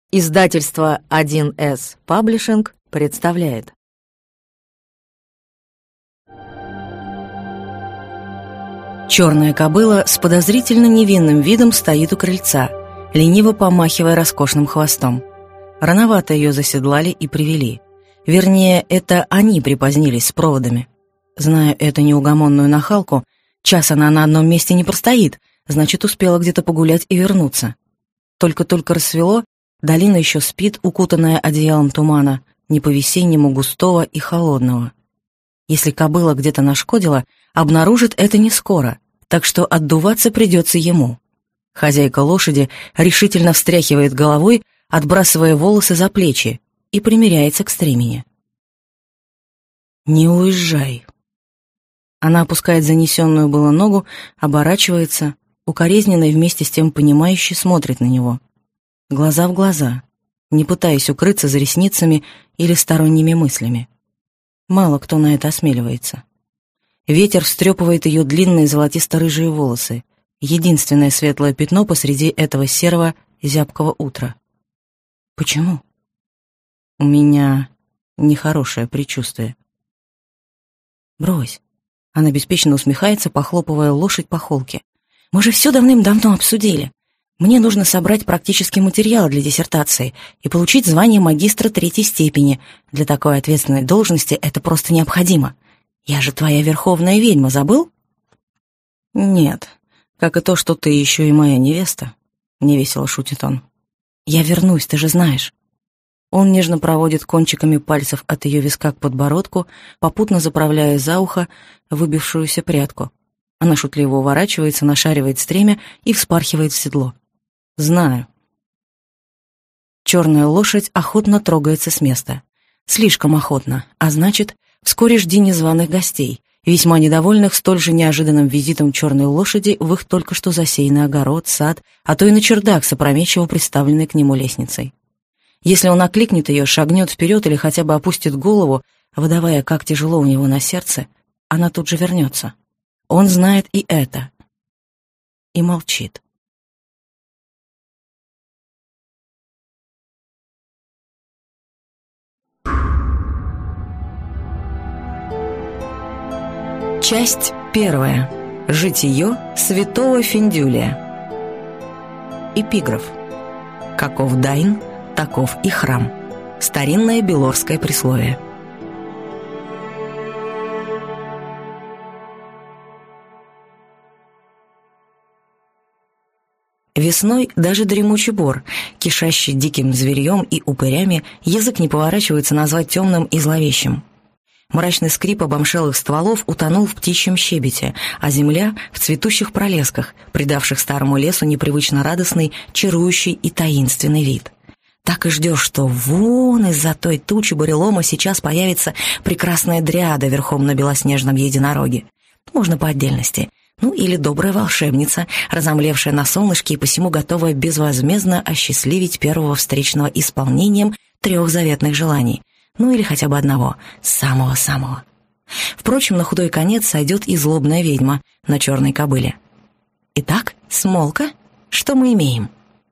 Издательство 1С Паблишинг представляет. Черная кобыла с подозрительно невинным видом стоит у крыльца, лениво помахивая роскошным хвостом. Рановато ее заседлали и привели. Вернее, это они припозднились с проводами. Зная эту неугомонную нахалку, час она на одном месте не простоит, значит, успела где-то погулять и вернуться. Только-только рассвело, долина еще спит, укутанная одеялом тумана, не по-весеннему густого и холодного. Если кобыла где-то нашкодила, обнаружит это не скоро, так что отдуваться придется ему. Хозяйка лошади решительно встряхивает головой, отбрасывая волосы за плечи, и примиряется к стремени. «Не уезжай». Она опускает занесенную было ногу, оборачивается, укоризненно и вместе с тем понимающе смотрит на него. Глаза в глаза, не пытаясь укрыться за ресницами или сторонними мыслями. Мало кто на это осмеливается. Ветер встрепывает ее длинные золотисто-рыжие волосы, единственное светлое пятно посреди этого серого, зябкого утра. Почему? У меня нехорошее предчувствие. Брось. Она беспечно усмехается, похлопывая лошадь по холке. Мы же все давным-давно обсудили. Мне нужно собрать практический материал для диссертации и получить звание магистра 3-й степени. Для такой ответственной должности это просто необходимо. Я же твоя верховная ведьма, забыл? Нет, как и то, что ты еще и моя невеста, — невесело шутит он. Я вернусь, ты же знаешь. Он нежно проводит кончиками пальцев от ее виска к подбородку, попутно заправляя за ухо выбившуюся прядку. Она шутливо уворачивается, нашаривает стремя и вспархивает в седло. Знаю. Черная лошадь охотно трогается с места. Слишком охотно, а значит, вскоре жди незваных гостей, весьма недовольных столь же неожиданным визитом черной лошади в их только что засеянный огород, сад, а то и на чердак с опрометчиво приставленной к нему лестницей. Если он окликнет ее, шагнет вперед или хотя бы опустит голову, выдавая, как тяжело у него на сердце, она тут же вернется. Он знает и это. И молчит. Часть 1. Житие святого Финдюлия. Эпиграф. Каков Дайн, таков и храм. Старинное белорское присловие. Весной даже дремучий бор, кишащий диким зверьем и упырями, язык не поворачивается назвать темным и зловещим. Мрачный скрип обомшелых стволов утонул в птичьем щебете, а земля — в цветущих пролесках, придавших старому лесу непривычно радостный, чарующий и таинственный вид. Так и ждешь, что вон из-за той тучи бурелома сейчас появится прекрасная дриада верхом на белоснежном единороге. Можно по отдельности. Ну или добрая волшебница, разомлевшая на солнышке и посему готовая безвозмездно осчастливить первого встречного исполнением 3 заветных желаний. Ну или хотя бы одного, самого-самого. Впрочем, на худой конец сойдет и злобная ведьма на черной кобыле. Итак, Смолка, что мы имеем?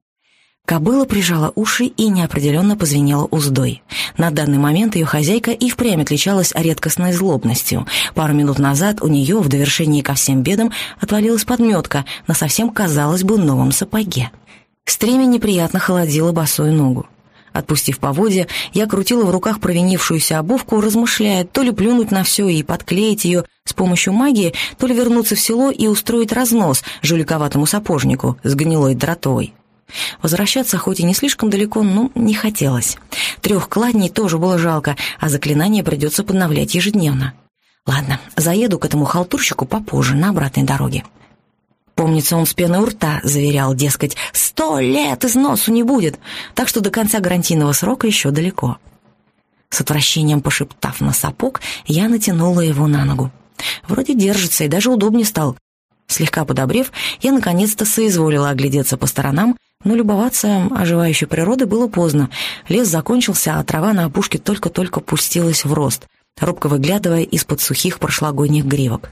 Кобыла прижала уши и неопределенно позвенела уздой. На данный момент ее хозяйка и впрямь отличалась редкостной злобностью. Пару минут назад у нее, в довершении ко всем бедам, отвалилась подметка на совсем, казалось бы, новом сапоге. Стремя неприятно холодило босую ногу. Отпустив поводья, я крутила в руках провинившуюся обувку, размышляя, то ли плюнуть на все и подклеить ее с помощью магии, то ли вернуться в село и устроить разнос жуликоватому сапожнику с гнилой дротовой. Возвращаться хоть и не слишком далеко, но не хотелось. 3 кладней тоже было жалко, а заклинание придется подновлять ежедневно. Ладно, заеду к этому халтурщику попозже, на обратной дороге. Помнится, он с пеной у рта заверял, дескать, 100 лет износу не будет, так что до конца гарантийного срока еще далеко. С отвращением пошептав на сапог, я натянула его на ногу. Вроде держится и даже удобнее стал. Слегка подобрев, я наконец-то соизволила оглядеться по сторонам, но любоваться оживающей природой было поздно. Лес закончился, а трава на опушке только-только пустилась в рост, робко выглядывая из-под сухих прошлогодних гривок.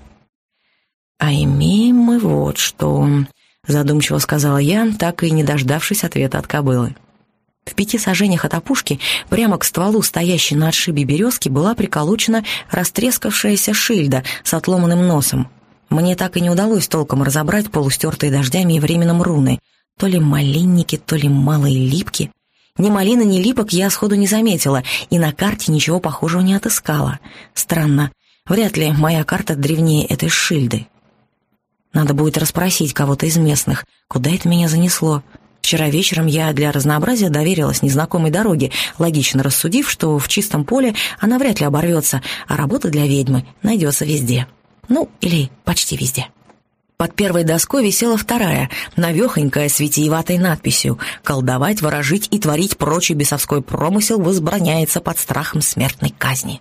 «А имеем мы вот что», — задумчиво сказала я, так и не дождавшись ответа от кобылы. В 5 саженях от опушки, прямо к стволу стоящей на отшибе березки, была приколочена растрескавшаяся шильда с отломанным носом. Мне так и не удалось толком разобрать полустертые дождями и временем руны. То ли малинники, то ли малые липки. Ни малины, ни липок я сходу не заметила, и на карте ничего похожего не отыскала. Странно, вряд ли моя карта древнее этой шильды. Надо будет расспросить кого-то из местных, куда это меня занесло. Вчера вечером я для разнообразия доверилась незнакомой дороге, логично рассудив, что в чистом поле она вряд ли оборвется, а работа для ведьмы найдется везде. Ну, или почти везде. Под первой доской висела вторая, навехонькая с витиеватой надписью «Колдовать, ворожить и творить прочий бесовской промысел возбраняется под страхом смертной казни».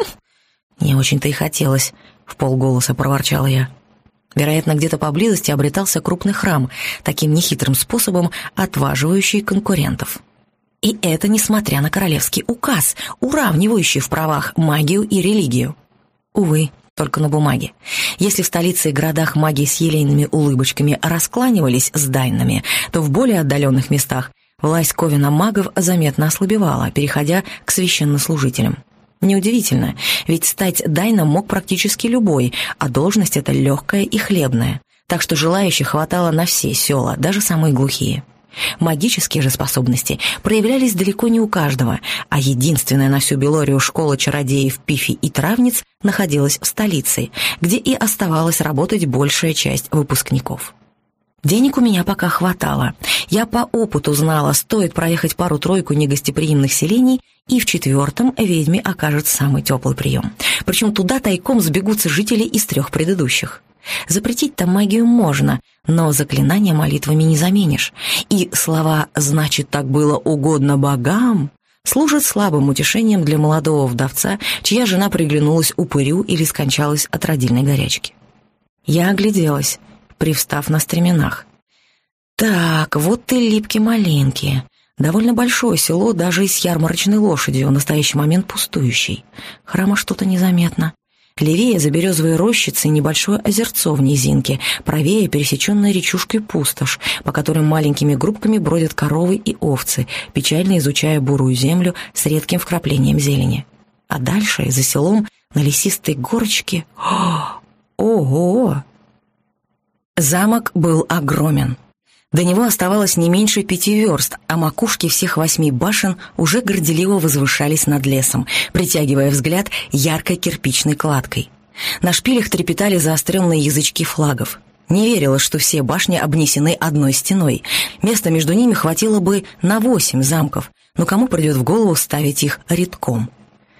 «Не очень-то и хотелось», — вполголоса проворчала я. Вероятно, где-то поблизости обретался крупный храм, таким нехитрым способом отваживающий конкурентов. И это несмотря на королевский указ, уравнивающий в правах магию и религию. Увы, только на бумаге. Если в столице и городах маги с елейными улыбочками раскланивались с дайнами, то в более отдаленных местах власть ковена магов заметно ослабевала, переходя к священнослужителям. Неудивительно, ведь стать дайном мог практически любой, а должность эта легкая и хлебная, так что желающих хватало на все села, даже самые глухие. Магические же способности проявлялись далеко не у каждого, а единственная на всю Белорию школа чародеев Пифи и Травниц находилась в столице, где и оставалась работать большая часть выпускников. Денег у меня пока хватало. Я по опыту знала, стоит проехать пару-тройку негостеприимных селений, и в 4-м ведьме окажет самый теплый прием. Причем туда тайком сбегутся жители из 3 предыдущих. Запретить там магию можно, но заклинания молитвами не заменишь. И слова «значит, так было угодно богам» служат слабым утешением для молодого вдовца, чья жена приглянулась упырю или скончалась от родильной горячки. Я огляделась, привстав на стременах. Так, вот и липки-малинки. Довольно большое село, даже и с ярмарочной лошадью, в настоящий момент пустующей. Храма что-то незаметно. Левее за березовой рощицей небольшое озерцо в низинке, правее пересеченная речушкой пустошь, по которой маленькими группками бродят коровы и овцы, печально изучая бурую землю с редким вкраплением зелени. А дальше, за селом, на лесистой горочке... Ого! Замок был огромен. До него оставалось не меньше 5 верст, а макушки всех 8 башен уже горделиво возвышались над лесом, притягивая взгляд яркой кирпичной кладкой. На шпилях трепетали заостренные язычки флагов. Не верилось, что все башни обнесены одной стеной. Места между ними хватило бы на 8 замков, но кому придет в голову ставить их рядком?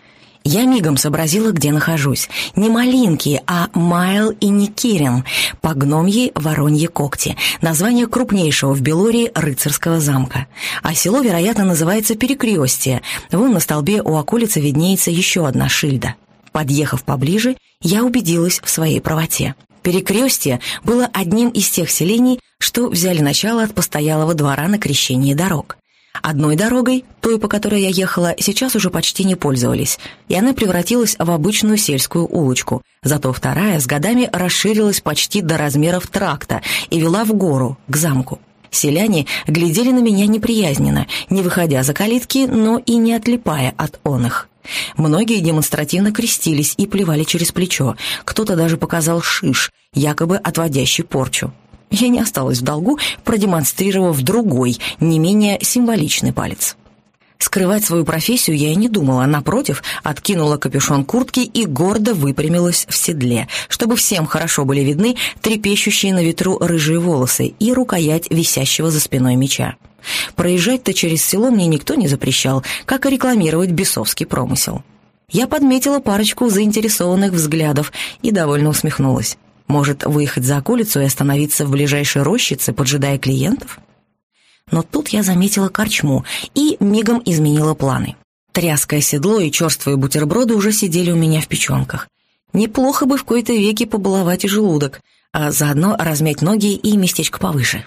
Я мигом сообразила, где нахожусь. Не Малинки, а Майл и Никирин, по гномьи Вороньи Когти, название крупнейшего в Белории рыцарского замка. А село, вероятно, называется Перекрестие. Вон на столбе у околицы виднеется еще одна шильда. Подъехав поближе, я убедилась в своей правоте. Перекрестие было одним из тех селений, что взяли начало от постоялого двора на крещении дорог. Одной дорогой, той, по которой я ехала, сейчас уже почти не пользовались, и она превратилась в обычную сельскую улочку. Зато вторая с годами расширилась почти до размеров тракта и вела в гору, к замку. Селяне глядели на меня неприязненно, не выходя за калитки, но и не отлипая от оных. Многие демонстративно крестились и плевали через плечо, кто-то даже показал шиш, якобы отводящий порчу. Я не осталась в долгу, продемонстрировав другой, не менее символичный палец. Скрывать свою профессию я и не думала, напротив, откинула капюшон куртки и гордо выпрямилась в седле, чтобы всем хорошо были видны трепещущие на ветру рыжие волосы и рукоять висящего за спиной меча. Проезжать-то через село мне никто не запрещал, как и рекламировать бесовский промысел. Я подметила парочку заинтересованных взглядов и довольно усмехнулась. Может, выехать за околицу и остановиться в ближайшей рощице, поджидая клиентов? Но тут я заметила корчму и мигом изменила планы. Тряское седло и черствые бутерброды уже сидели у меня в печенках. Неплохо бы в кои-то веки побаловать и желудок, а заодно размять ноги и местечко повыше.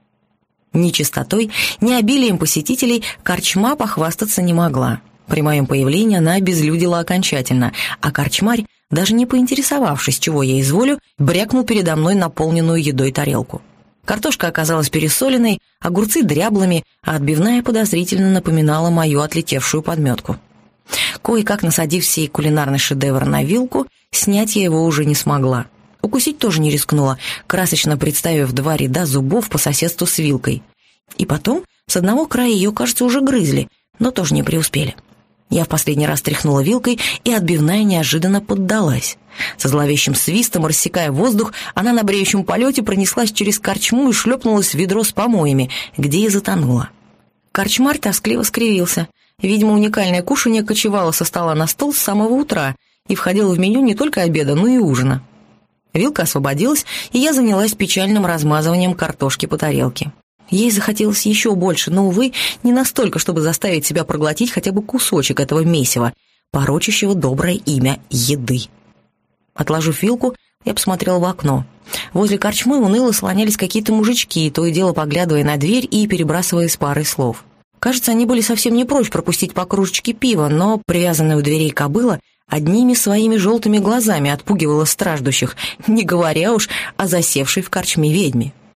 Ни чистотой, ни обилием посетителей корчма похвастаться не могла. При моем появлении она обезлюдила окончательно, а корчмарь, даже не поинтересовавшись, чего я изволю, брякнул передо мной наполненную едой тарелку. Картошка оказалась пересоленной, огурцы дряблыми, а отбивная подозрительно напоминала мою отлетевшую подметку. Кое-как насадив сей кулинарный шедевр на вилку, снять я его уже не смогла. Укусить тоже не рискнула, красочно представив 2 ряда зубов по соседству с вилкой. И потом с одного края ее, кажется, уже грызли, но тоже не преуспели. Я в последний раз тряхнула вилкой, и отбивная неожиданно поддалась. Со зловещим свистом, рассекая воздух, она на бреющем полете пронеслась через корчму и шлепнулась в ведро с помоями, где и затонула. Корчмарь тоскливо скривился. Видимо, уникальное кушанье кочевало со стола на стол с самого утра и входило в меню не только обеда, но и ужина. Вилка освободилась, и я занялась печальным размазыванием картошки по тарелке. Ей захотелось еще больше, но, увы, не настолько, чтобы заставить себя проглотить хотя бы кусочек этого месива, порочащего доброе имя еды. Отложив вилку, я посмотрела в окно. Возле корчмы уныло слонялись какие-то мужички, то и дело поглядывая на дверь и перебрасываясь парой слов. Кажется, они были совсем не прочь пропустить по кружечке пива, но привязанная у дверей кобыла одними своими желтыми глазами отпугивала страждущих, не говоря уж о засевшей в корчме ведьме.